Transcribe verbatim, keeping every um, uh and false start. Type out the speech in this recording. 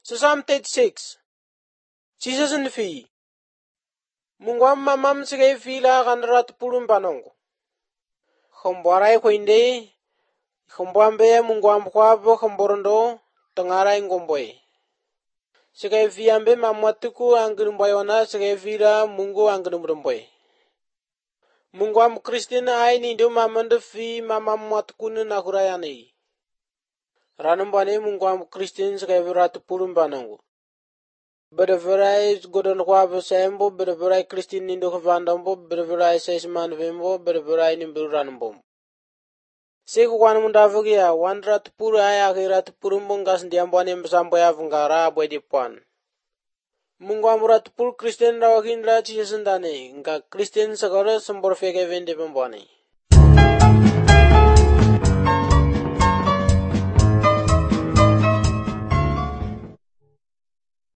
Sa Psalm thirty-six. Jesus nfi. Mungu amma mam sige fila kan rat pulum panongo. Khomborai ko inde. Khomboambe mungu amkwabo khomborondo tangarai ngomboy. Sige fiambe mamwatuku angirumbayona sige fila mungu angirumboy. Mungu am Kristina ay ni do mamando fi mamamwatukunu nakurayani. Ranumbane mungu am Kristin sige rat pulum panongo. Berverai godon kwabo sembo berverai Kristin nindo kvandambo berverai seisman vembo berverai nimburanumbo. Siku kwan mundavugia wandrat puru aya akirat purumbong gas ndiambwane msambo ya vungara bwedi pwan. Mungu amurat pur Kristin rawakin la chisendane nga Kristin sagara sembor feke vende pembwane.